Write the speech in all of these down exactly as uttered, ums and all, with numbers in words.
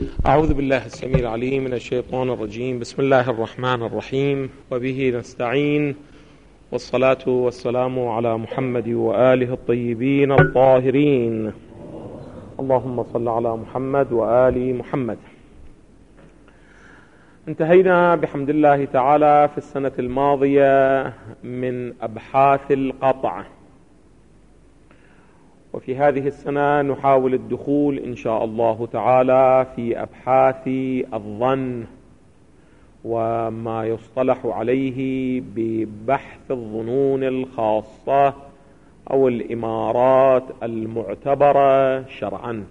أعوذ بالله السميع العليم من الشيطان الرجيم. بسم الله الرحمن الرحيم، وبه نستعين، والصلاة والسلام على محمد وآله الطيبين الطاهرين. اللهم صل على محمد وآل محمد. انتهينا بحمد الله تعالى في السنة الماضية من أبحاث القطع، وفي هذه السنة نحاول الدخول إن شاء الله تعالى في أبحاث الظن وما يصطلح عليه ببحث الظنون الخاصة أو الإمارات المعتبرة شرعا.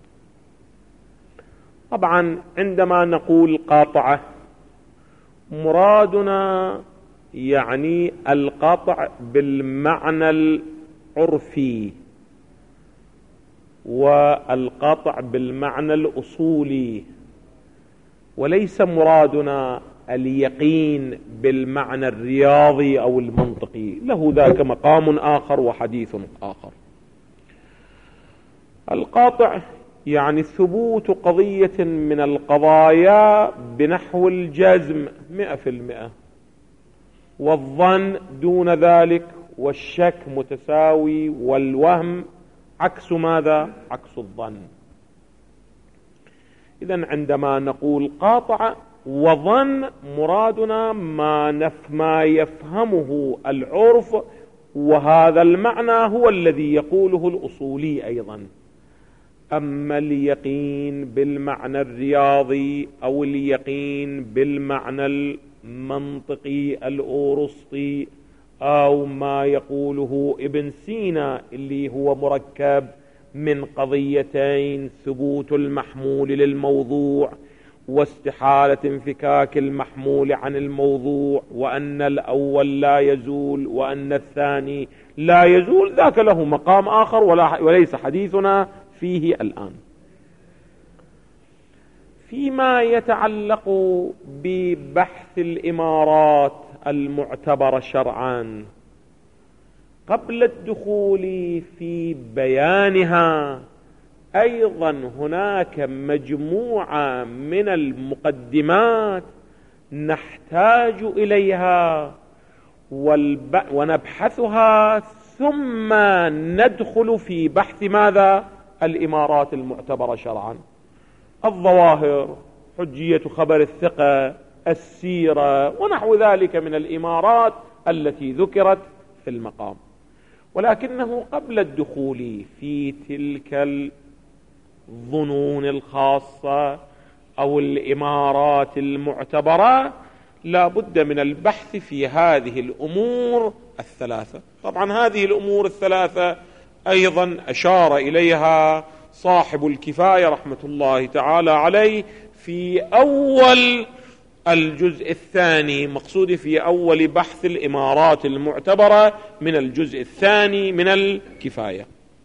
طبعا عندما نقول قاطعة مرادنا يعني القطع بالمعنى العرفي والقطع بالمعنى الأصولي، وليس مرادنا اليقين بالمعنى الرياضي أو المنطقي، له ذاك مقام آخر وحديث آخر. القاطع يعني ثبوت قضية من القضايا بنحو الجزم مئة في المئة، والظن دون ذلك، والشك متساوي، والوهم عكس ماذا؟ عكس الظن. إذن عندما نقول قاطع وظن مرادنا ما نف ما يفهمه العرف، وهذا المعنى هو الذي يقوله الأصولي أيضا. أما اليقين بالمعنى الرياضي أو اليقين بالمعنى المنطقي الأورسطي أو ما يقوله ابن سينا اللي هو مركب من قضيتين: ثبوت المحمول للموضوع واستحالة انفكاك المحمول عن الموضوع، وأن الأول لا يزول وأن الثاني لا يزول، ذاك له مقام آخر وليس حديثنا فيه الآن. فيما يتعلق ببحث الإمارات المعتبرة شرعا، قبل الدخول في بيانها أيضا هناك مجموعة من المقدمات نحتاج إليها ونبحثها، ثم ندخل في بحث ماذا؟ الإمارات المعتبرة شرعا. الظواهر، حجية خبر الثقة، السيرة ونحو ذلك من الإمارات التي ذكرت في المقام. ولكنه قبل الدخول في تلك الظنون الخاصة أو الإمارات المعتبرة لا بد من البحث في هذه الأمور الثلاثة. طبعا هذه الأمور الثلاثة أيضا أشار إليها صاحب الكفاية رحمة الله تعالى عليه في أول الجزء الثاني، مقصود في أول بحث الإمارات المعتبرة من الجزء الثاني من الكفاية.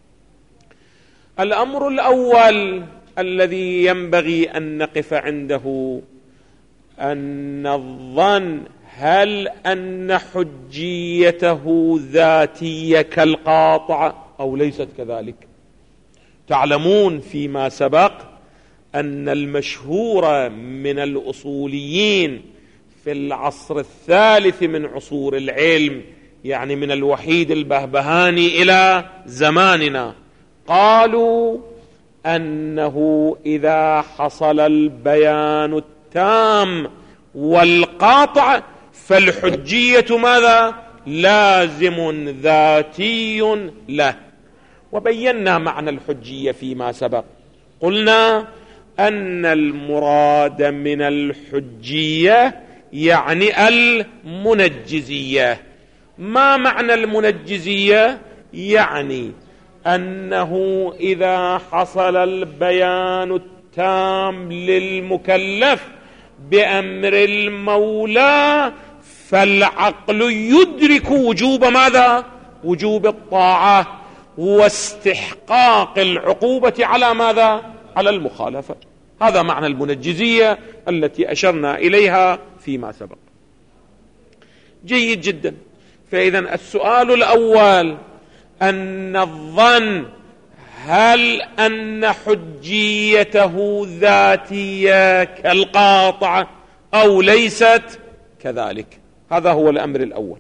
الأمر الأول الذي ينبغي أن نقف عنده أن الظن هل أن حجيته ذاتية كالقاطع أو ليست كذلك. تعلمون فيما سبق أن المشهور من الأصوليين في العصر الثالث من عصور العلم، يعني من الوحيد البهبهاني إلى زماننا، قالوا أنه إذا حصل البيان التام والقاطع فالحجية ماذا؟ لازم ذاتي له. وبينا معنى الحجية فيما سبق، قلنا أن المراد من الحجية يعني المنجزية. ما معنى المنجزية؟ يعني أنه إذا حصل البيان التام للمكلف بأمر المولى فالعقل يدرك وجوب ماذا؟ وجوب الطاعة واستحقاق العقوبة على ماذا؟ على المخالفة. هذا معنى المنجزية التي أشرنا إليها فيما سبق. جيد جدا. فإذا السؤال الأول أن الظن هل أن حجيته ذاتية كالقاطعة أو ليست كذلك؟ هذا هو الأمر الأول.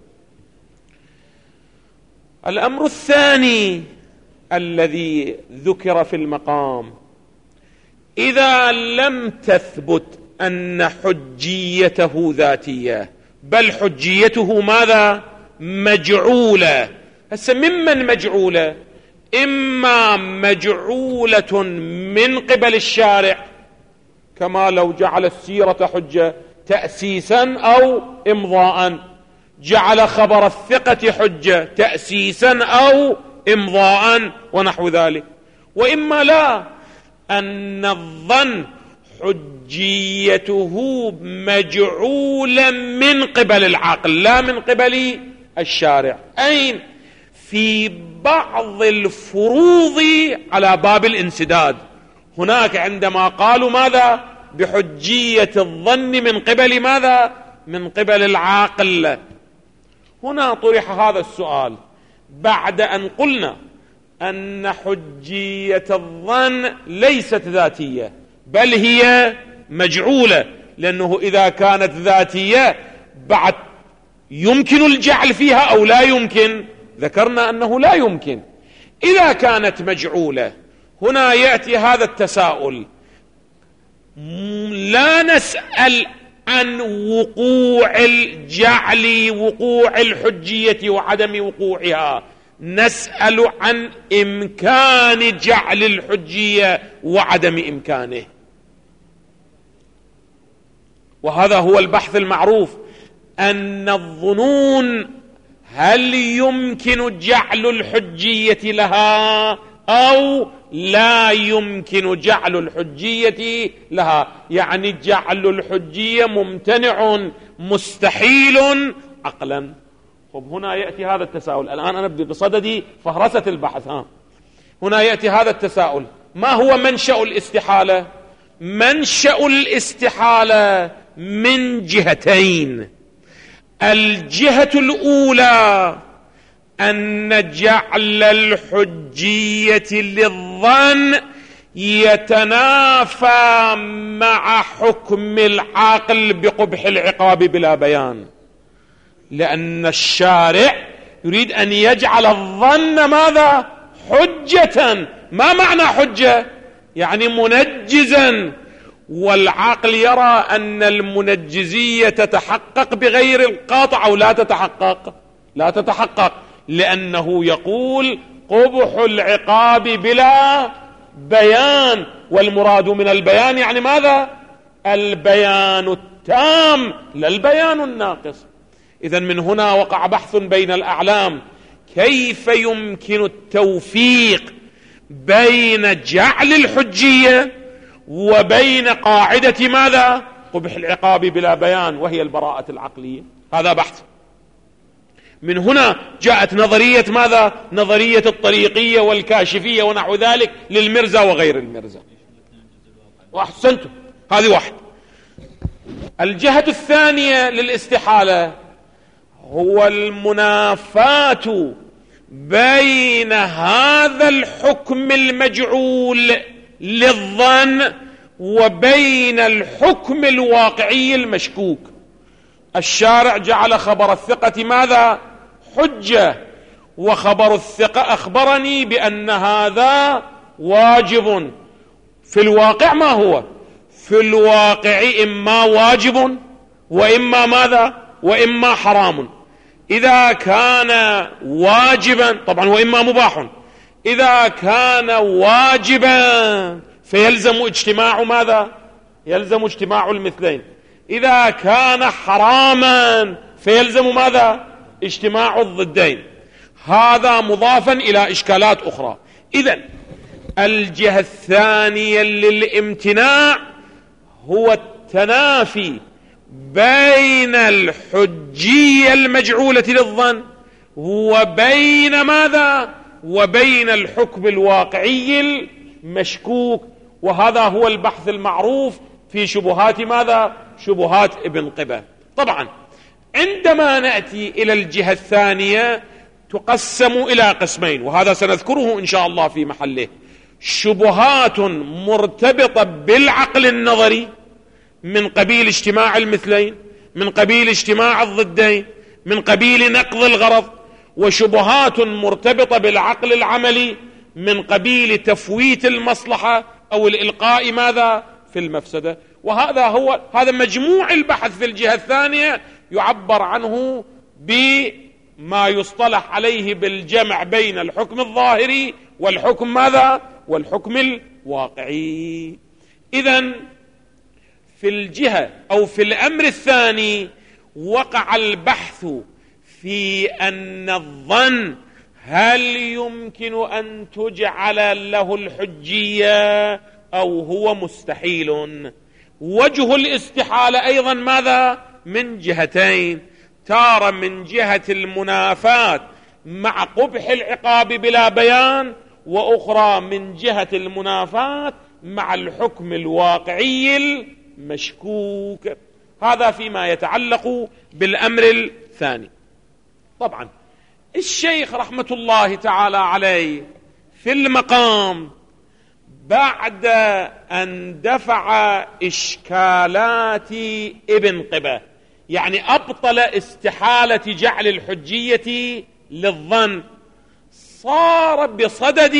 الأمر الثاني الذي ذكر في المقام: إذا لم تثبت أن حجيته ذاتية بل حجيته ماذا؟ مجعولة. هسه ممن مجعولة؟ إما مجعولة من قبل الشارع، كما لو جعل السيرة حجة تأسيسا أو إمضاء، جعل خبر الثقة حجة تأسيسا أو إمضاء ونحو ذلك. وإما لا، أن الظن حجيته مجعولة من قبل العقل لا من قبل الشارع. أين؟ في بعض الفروض على باب الانسداد. هناك عندما قالوا ماذا؟ بحجية الظن من قبل ماذا؟ من قبل العقل. هنا طرح هذا السؤال بعد أن قلنا أن حجية الظن ليست ذاتية بل هي مجعولة، لأنه إذا كانت ذاتية بعد يمكن الجعل فيها أو لا يمكن؟ ذكرنا أنه لا يمكن. إذا كانت مجعولة هنا يأتي هذا التساؤل: لا نسأل عن وقوع الجعل، وقوع الحجية وعدم وقوعها، نسأل عن إمكان جعل الحجية وعدم إمكانه. وهذا هو البحث المعروف، أن الظنون هل يمكن جعل الحجية لها أو لا يمكن جعل الحجية لها، يعني جعل الحجية ممتنع مستحيل عقلا. طب هنا يأتي هذا التساؤل. الآن أنا بصدد فهرسة البحث. ها هنا يأتي هذا التساؤل: ما هو منشأ الاستحالة؟ منشأ الاستحالة من جهتين. الجهة الأولى أن جعل الحجية للظن يتنافى مع حكم العقل بقبح العقاب بلا بيان، لأن الشارع يريد أن يجعل الظن ماذا؟ حجة. ما معنى حجة؟ يعني منجزا، والعقل يرى أن المنجزية تتحقق بغير القاطع أو لا تتحقق؟ لا تتحقق، لأنه يقول قبح العقاب بلا بيان، والمراد من البيان يعني ماذا؟ البيان التام لا البيان الناقص. إذن من هنا وقع بحث بين الأعلام: كيف يمكن التوفيق بين جعل الحجية وبين قاعدة ماذا؟ قبح العقاب بلا بيان، وهي البراءة العقلية. هذا بحث. من هنا جاءت نظرية ماذا؟ نظرية الطريقية والكاشفية ونحو ذلك للمرزا وغير المرزا. وأحسنتم، هذه واحد. الجهة الثانية للاستحالة هو المنافاة بين هذا الحكم المجعول للظن وبين الحكم الواقعي المشكوك. الشارع جعل خبر الثقة ماذا؟ حجة، وخبر الثقة أخبرني بأن هذا واجب. في الواقع ما هو؟ في الواقع إما واجب وإما ماذا؟ وإما حرام. إذا كان واجبا طبعا وإما مباح. إذا كان واجبا فيلزم اجتماع ماذا؟ يلزم اجتماع المثلين. إذا كان حراما فيلزم ماذا؟ اجتماع الضدين. هذا مضافا إلى إشكالات أخرى. إذن الجهة الثانية للامتناع هو التنافي بين الحجية المجعولة للظن وبين ماذا؟ وبين الحكم الواقعي المشكوك. وهذا هو البحث المعروف في شبهات ماذا؟ شبهات ابن قبة. طبعا عندما نأتي إلى الجهة الثانية تقسم إلى قسمين، وهذا سنذكره إن شاء الله في محله. شبهات مرتبطة بالعقل النظري من قبيل اجتماع المثلين، من قبيل اجتماع الضدين، من قبيل نقض الغرض، وشبهات مرتبطة بالعقل العملي من قبيل تفويت المصلحة أو الإلقاء ماذا في المفسدة. وهذا هو هذا مجموع البحث في الجهة الثانية، يعبر عنه بما يصطلح عليه بالجمع بين الحكم الظاهري والحكم ماذا والحكم الواقعي. إذن في الجهة أو في الأمر الثاني وقع البحث في أن الظن هل يمكن أن تجعل له الحجية أو هو مستحيل. وجه الاستحالة أيضا ماذا من جهتين، تارة من جهة المنافاة مع قبح العقاب بلا بيان، وأخرى من جهة المنافاة مع الحكم الواقعي المشكوك. هذا فيما يتعلق بالأمر الثاني. طبعا الشيخ رحمة الله تعالى عليه في المقام بعد أن دفع إشكالات ابن قبة، يعني أبطل استحالة جعل الحجية للظن، صار بصدد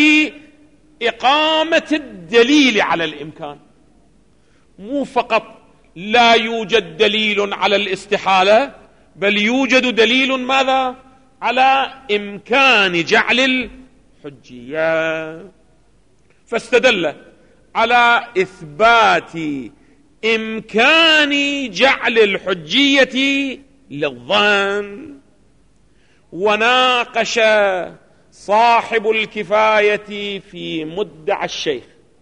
إقامة الدليل على الإمكان. مو فقط لا يوجد دليل على الاستحالة، بل يوجد دليل ماذا على إمكان جعل الحجية. فاستدل على إثبات إمكان جعل الحجية للظن. وناقش صاحب الكفاية في مدعى الشيخ،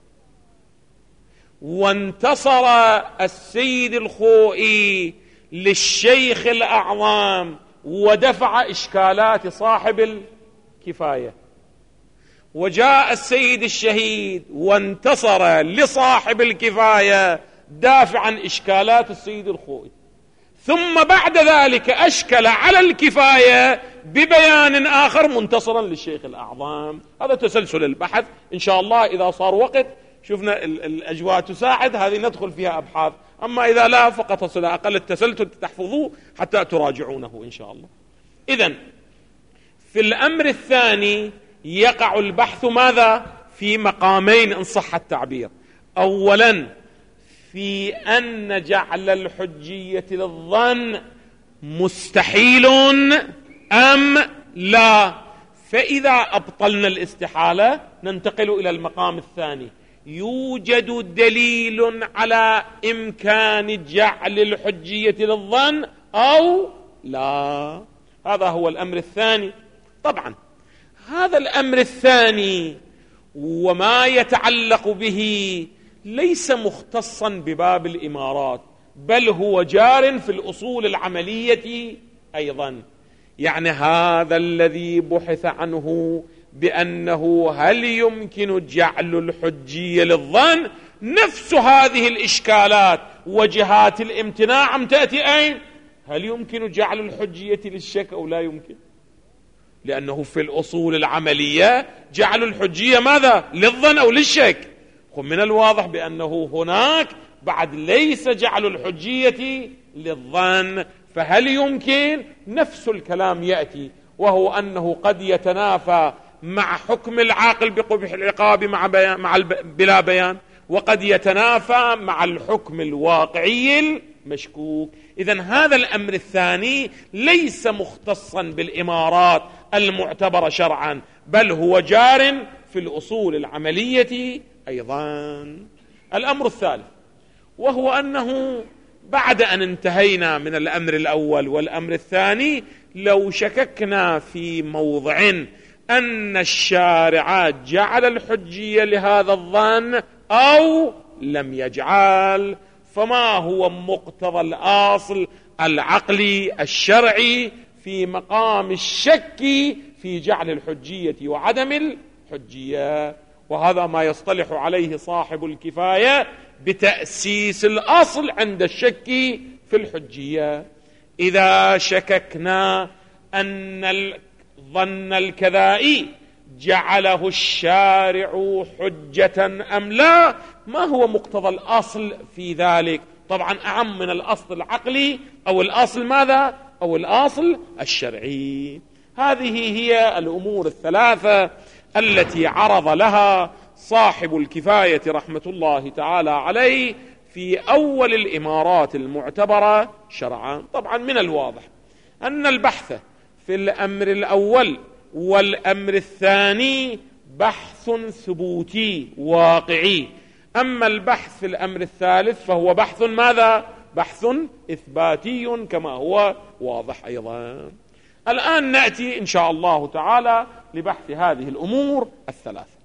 وانتصر السيد الخوئي للشيخ الأعظم ودفع إشكالات صاحب الكفاية، وجاء السيد الشهيد وانتصر لصاحب الكفاية دافعا إشكالات السيد الخوئي، ثم بعد ذلك أشكل على الكفاية ببيان آخر منتصرا للشيخ الأعظم. هذا تسلسل البحث. إن شاء الله إذا صار وقت شفنا الأجواء تساعد هذه ندخل فيها أبحاث، أما إذا لا فقط على أقل التسلسل تحفظوه حتى تراجعونه إن شاء الله. إذن في الأمر الثاني يقع البحث ماذا في مقامين إن صح التعبير. أولا في أن جعل الحجية للظن مستحيل أم لا. فإذا أبطلنا الاستحالة ننتقل إلى المقام الثاني، يوجد دليل على إمكان جعل الحجية للظن أو لا. هذا هو الأمر الثاني. طبعا هذا الأمر الثاني وما يتعلق به ليس مختصا بباب الإمارات، بل هو جار في الأصول العملية أيضا. يعني هذا الذي بحث عنه بأنه هل يمكن جعل الحجية للظن، نفس هذه الإشكالات وجهات الامتناع عم تأتي أين؟ هل يمكن جعل الحجية للشك أو لا يمكن؟ لأنه في الأصول العملية جعل الحجية ماذا؟ للظن أو للشك. من الواضح بأنه هناك بعد ليس جعل الحجية للظن، فهل يمكن؟ نفس الكلام يأتي، وهو أنه قد يتنافى مع حكم العاقل بقبح العقاب مع, بيان مع بلا بيان، وقد يتنافى مع الحكم الواقعي المشكوك. إذن هذا الأمر الثاني ليس مختصا بالإمارات المعتبرة شرعا، بل هو جار في الأصول العملية أيضا. الأمر الثالث وهو أنه بعد أن انتهينا من الأمر الأول والأمر الثاني، لو شككنا في موضع أن الشارع جعل الحجية لهذا الظن أو لم يجعل، فما هو مقتضى الأصل العقلي الشرعي في مقام الشك في جعل الحجية وعدم الحجية؟ وهذا ما يصطلح عليه صاحب الكفاية بتأسيس الأصل عند الشك في الحجية. إذا شككنا أن الظن الكذائي جعله الشارع حجة أم لا؟ ما هو مقتضى الأصل في ذلك؟ طبعا أعم من الأصل العقلي أو الأصل ماذا؟ أو الأصل الشرعي. هذه هي الأمور الثلاثة التي عرض لها صاحب الكفاية رحمة الله تعالى عليه في أول الإمارات المعتبرة شرعا. طبعا من الواضح أن البحث في الأمر الأول والأمر الثاني بحث ثبوتي واقعي، أما البحث في الأمر الثالث فهو بحث ماذا؟ بحث إثباتي كما هو واضح أيضا. الآن نأتي إن شاء الله تعالى لبحث هذه الأمور الثلاثة.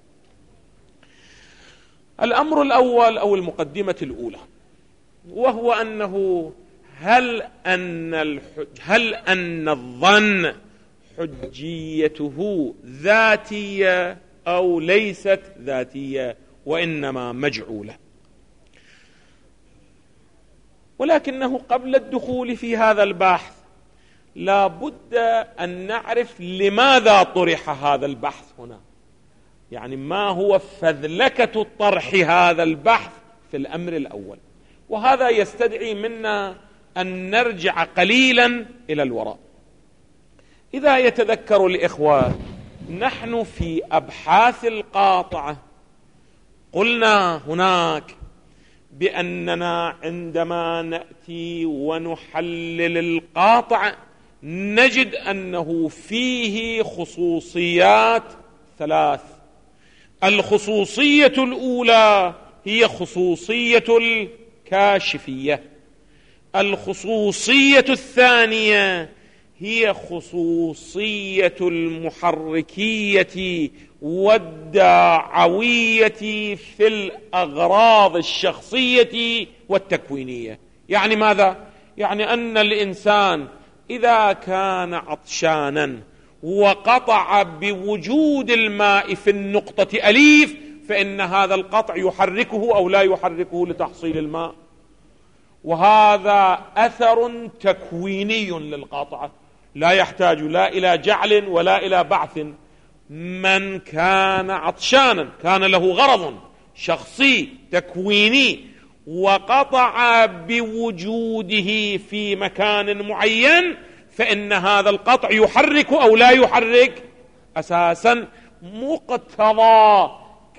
الأمر الأول أو المقدمة الأولى، وهو أنه هل أن الحج هل أن الظن حجيته ذاتية أو ليست ذاتية وإنما مجعولة؟ ولكنه قبل الدخول في هذا البحث لا بد أن نعرف لماذا طرح هذا البحث هنا، يعني ما هو فذلكة طرح هذا البحث في الأمر الأول. وهذا يستدعي منا أن نرجع قليلا إلى الوراء. إذا يتذكر الإخوة، نحن في أبحاث القاطعة قلنا هناك بأننا عندما نأتي ونحلل القاطع نجد أنه فيه خصوصيات ثلاث. الخصوصية الأولى هي خصوصية الكاشفية، الخصوصية الثانية هي خصوصية المحركية والداعوية في الأغراض الشخصية والتكوينية. يعني ماذا؟ يعني أن الإنسان إذا كان عطشانا وقطع بوجود الماء في النقطة أليف فإن هذا القطع يحركه أو لا يحركه لتحصيل الماء، وهذا أثر تكويني للقاطعة لا يحتاج لا إلى جعل ولا إلى بعث. من كان عطشانا كان له غرض شخصي تكويني وقطع بوجوده في مكان معين فإن هذا القطع يحرك أو لا يحرك. أساسا مقتضى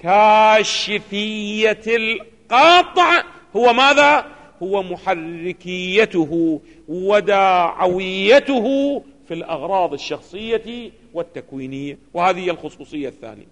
كاشفية القاطع هو ماذا؟ هو محركيته وداعويته في الأغراض الشخصية والتكوينية، وهذه هي الخصوصية الثانية.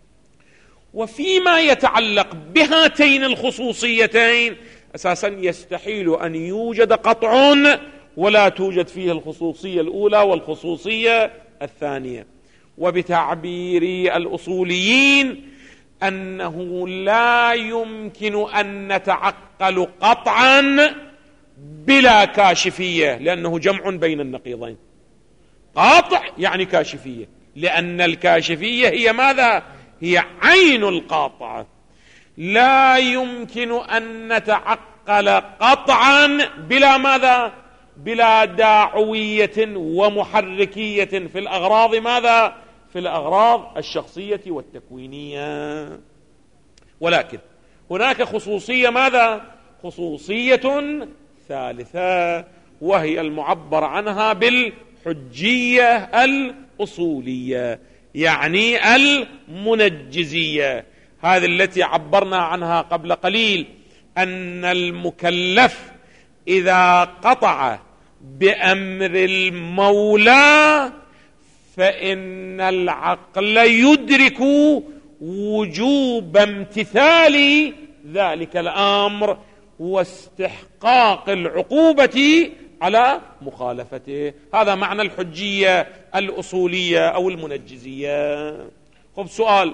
وفيما يتعلق بهاتين الخصوصيتين أساسا يستحيل أن يوجد قطع ولا توجد فيه الخصوصية الأولى والخصوصية الثانية. وبتعبير الأصوليين أنه لا يمكن أن نتعقل قطعا بلا كاشفية، لأنه جمع بين النقيضين. قاطع يعني كاشفية، لأن الكاشفية هي ماذا؟ هي عين القاطعة. لا يمكن أن نتعقل قطعا بلا ماذا؟ بلا داعوية ومحركية في الأغراض ماذا؟ في الأغراض الشخصية والتكوينية. ولكن هناك خصوصية ماذا؟ خصوصية ثالثة، وهي المعبر عنها بالحجية الأصولية، يعني المنجزية. هذه التي عبرنا عنها قبل قليل، أن المكلف إذا قطع بأمر المولى فإن العقل يدرك وجوب امتثال ذلك الأمر واستحقاق العقوبة على مخالفته. هذا معنى الحجية الأصولية أو المنجزية. خب سؤال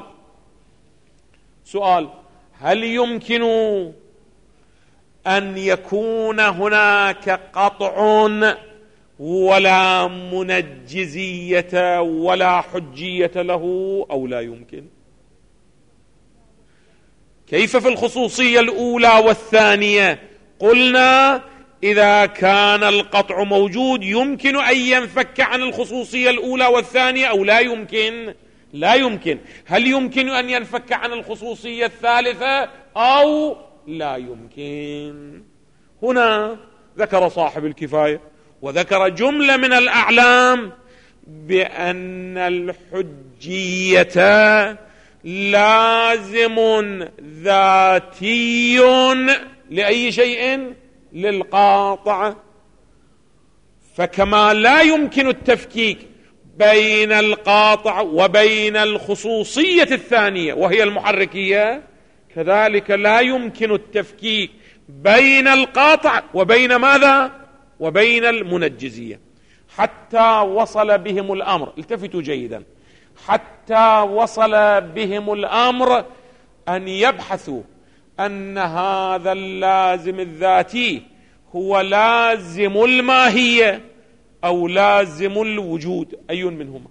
سؤال هل يمكن أن يكون هناك قطع ولا منجزية ولا حجية له أو لا يمكن؟ كيف في الخصوصية الأولى والثانية قلنا إذا كان القطع موجود يمكن أن ينفك عن الخصوصية الأولى والثانية أو لا يمكن؟ لا يمكن. هل يمكن أن ينفك عن الخصوصية الثالثة أو لا يمكن؟ هنا ذكر صاحب الكفاية وذكر جملة من الأعلام بأن الحجية لازم ذاتي لأي شيء؟ للقاطع. فكما لا يمكن التفكيك بين القاطع وبين الخصوصية الثانية وهي المحركية، كذلك لا يمكن التفكيك بين القاطع وبين ماذا؟ وبين المنجزية. حتى وصل بهم الأمر، التفتوا جيدا، حتى وصل بهم الأمر أن يبحثوا أن هذا اللازم الذاتي هو لازم الماهية أو لازم الوجود، أي منهما؟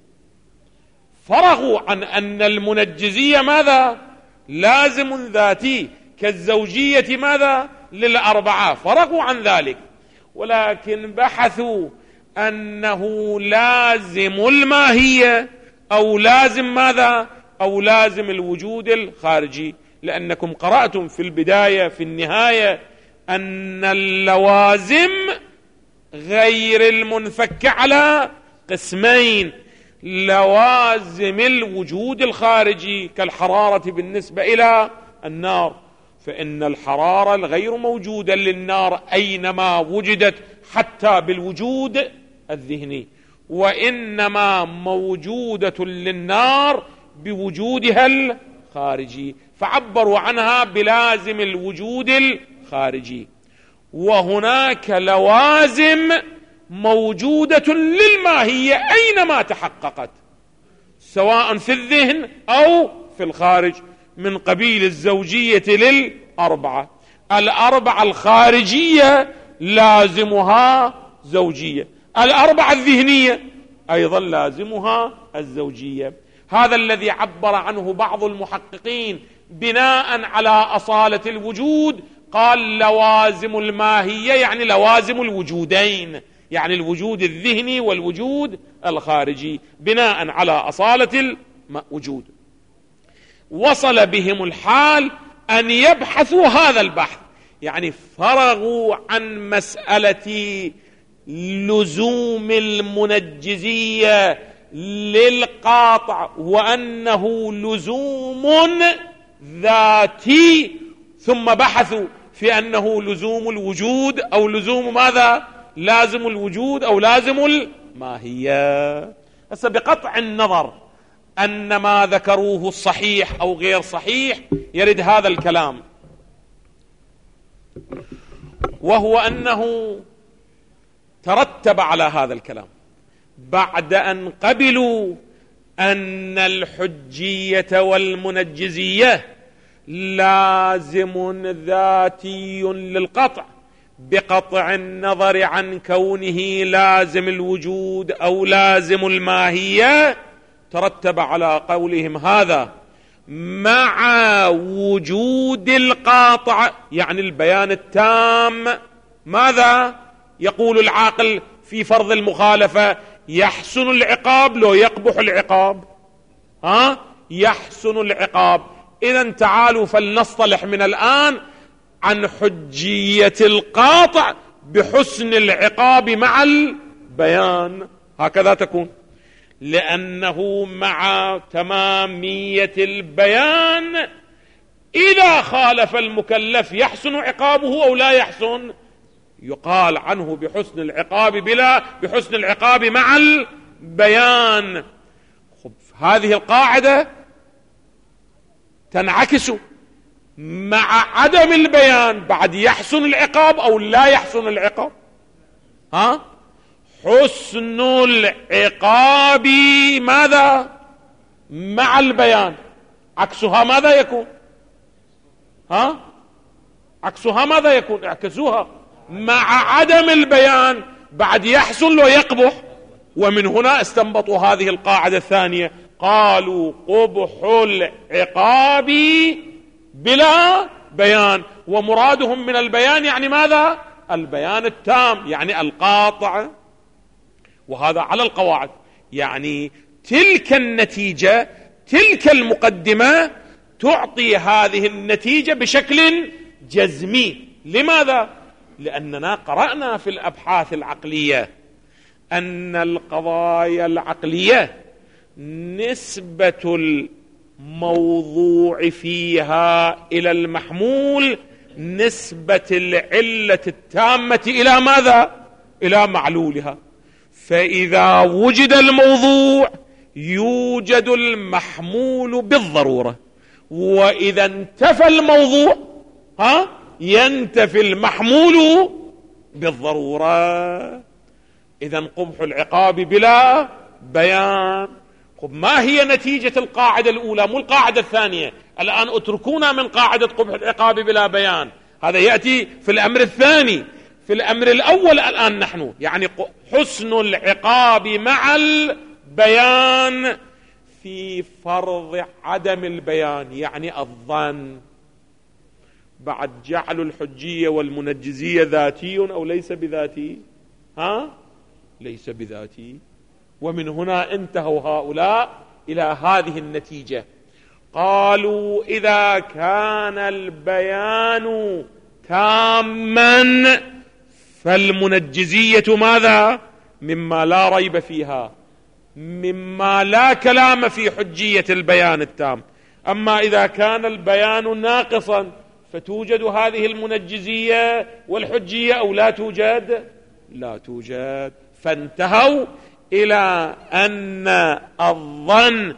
فرغوا عن أن المنجزية ماذا؟ لازم ذاتي كالزوجية ماذا؟ للأربعة، فرغوا عن ذلك، ولكن بحثوا أنه لازم الماهية أو لازم ماذا؟ أو لازم الوجود الخارجي. لأنكم قرأتم في البداية في النهاية أن اللوازم غير المنفك على قسمين: لوازم الوجود الخارجي كالحرارة بالنسبة إلى النار، فإن الحرارة الغير موجودة للنار أينما وجدت حتى بالوجود الذهني، وإنما موجودة للنار بوجودها الخارجي، فعبروا عنها بلازم الوجود الخارجي. وهناك لوازم موجودة للماهية أينما تحققت، سواء في الذهن أو في الخارج، من قبيل الزوجية للأربعة. الأربعة الخارجية لازمها زوجية، الأربعة الذهنية أيضا لازمها الزوجية. هذا الذي عبر عنه بعض المحققين بناء على أصالة الوجود، قال لوازم الماهية يعني لوازم الوجودين، يعني الوجود الذهني والوجود الخارجي، بناء على أصالة الوجود. وصل بهم الحال أن يبحثوا هذا البحث، يعني فرغوا عن مسألة لزوم المنجزية للقاطع وأنه لزوم ذاتي، ثم بحثوا في أنه لزوم الوجود أو لزوم ماذا؟ لازم الوجود أو لازم الماهية. هسه بقطع النظر أن ما ذكروه الصحيح أو غير صحيح، يرد هذا الكلام، وهو أنه ترتب على هذا الكلام بعد أن قبلوا أن الحجية والمنجزية لازم ذاتي للقطع، بقطع النظر عن كونه لازم الوجود أو لازم الماهية. ترتب على قولهم هذا مع وجود القاطع، يعني البيان التام. ماذا يقول العاقل في فرض المخالفة؟ يحسن العقاب لو يقبح العقاب؟ ها؟ يحسن العقاب. إذن تعالوا فلنصطلح من الآن عن حجية القاطع بحسن العقاب مع البيان، هكذا تكون، لأنه مع تمامية البيان إذا خالف المكلف يحسن عقابه أو لا يحسن، يقال عنه بحسن العقاب بلا بحسن العقاب مع البيان. خب هذه القاعدة تنعكس مع عدم البيان، بعد يحسن العقاب أو لا يحسن العقاب؟ ها؟ حسن العقاب ماذا؟ مع البيان، عكسها ماذا يكون؟ ها؟ عكسها ماذا يكون؟ اعكسوها، مع عدم البيان بعد يحسن لو يقبح. ومن هنا استنبطوا هذه القاعدة الثانية، قالوا قبح العقاب بلا بيان، ومرادهم من البيان يعني ماذا؟ البيان التام، يعني القاطع. وهذا على القواعد، يعني تلك النتيجة تلك المقدمة تعطي هذه النتيجة بشكل جزمي. لماذا؟ لأننا قرأنا في الأبحاث العقلية أن القضايا العقلية نسبة الموضوع فيها إلى المحمول نسبة العلة التامة إلى ماذا؟ إلى معلولها. فإذا وجد الموضوع يوجد المحمول بالضرورة، وإذا انتفى الموضوع ها ينتفي المحمول بالضرورة. إذن قبح العقاب بلا بيان. ما هي نتيجة القاعدة الأولى؟ مو القاعدة الثانية. الآن اتركونا من قاعدة قبح العقاب بلا بيان، هذا يأتي في الأمر الثاني. في الأمر الأول الآن نحن يعني حسن العقاب مع البيان في فرض عدم البيان، يعني الظن. بعد جعل الحجية والمنجزية ذاتي أو ليس بذاتي؟ ها؟ ليس بذاتي. ومن هنا انتهوا هؤلاء إلى هذه النتيجة. قالوا إذا كان البيان تاما فالمنجزية ماذا؟ مما لا ريب فيها، مما لا كلام في حجية البيان التام. أما إذا كان البيان ناقصا فتوجد هذه المنجزية والحجية أو لا توجد؟ لا توجد. فانتهوا إلى أن الظن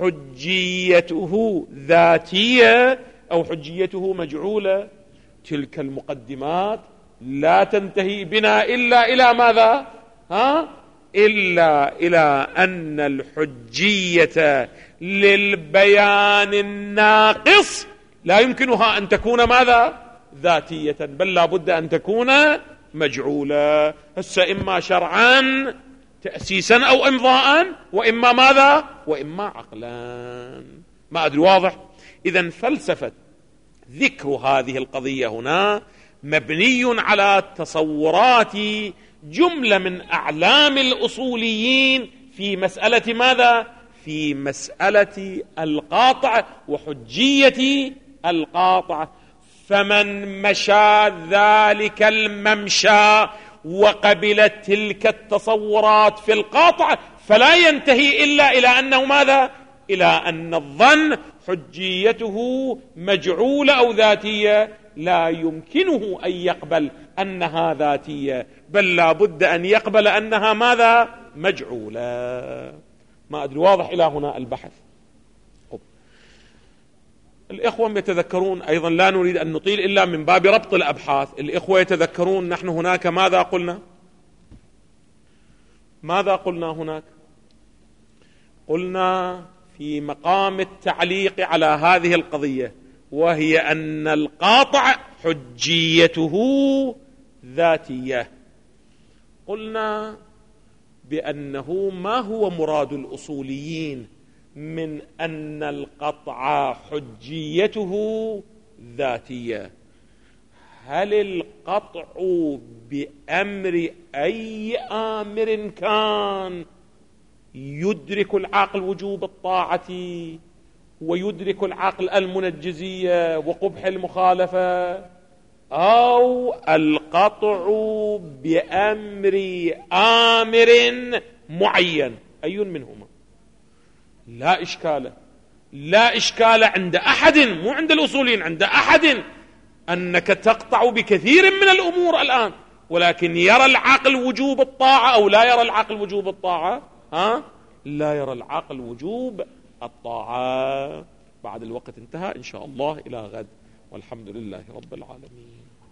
حجيته ذاتية أو حجيته مجعولة. تلك المقدمات لا تنتهي بنا إلا إلى ماذا؟ ها؟ إلا إلى أن الحجية للبيان الناقص لا يمكنها أن تكون ماذا؟ ذاتية، بل لا بد أن تكون مجعولة. هسه إما شرعا تأسيسا أو إمضاء، وإما ماذا؟ وإما عقلا. ما أدري واضح؟ إذن فلسفة ذكر هذه القضية هنا مبني على تصورات جملة من أعلام الأصوليين في مسألة ماذا؟ في مسألة القاطع وحجية القاطع. فمن مشى ذلك الممشى وقبل تلك التصورات في القاطع فلا ينتهي إلا إلى أنه ماذا؟ إلى أن الظن حجيته مجعولة أو ذاتية. لا يمكنه أن يقبل أنها ذاتية، بل لا بد أن يقبل أنها ماذا؟ مجعولة. ما أدري واضح إلى هنا البحث؟ الإخوة يتذكرون أيضا، لا نريد أن نطيل إلا من باب ربط الأبحاث. الإخوة يتذكرون نحن هناك ماذا قلنا؟ ماذا قلنا هناك؟ قلنا في مقام التعليق على هذه القضية، وهي أن القاطع حجيته ذاتية. قلنا بأنه ما هو مراد الأصوليين من أن القطع حجيته ذاتية؟ هل القطع بأمر أي آمر كان يدرك العقل وجوب الطاعة ويدرك العقل المنجزية وقبح المخالفة، أو القطع بأمر آمر معين؟ أي منهما؟ لا إشكال لا إشكال عند أحد، مو عند الأصولين، عند أحد أنك تقطع بكثير من الأمور الآن، ولكن يرى العقل وجوب الطاعة أو لا يرى العقل وجوب الطاعة؟ ها؟ لا يرى العقل وجوب الطاعة. بعد الوقت انتهى إن شاء الله، إلى غد، والحمد لله رب العالمين.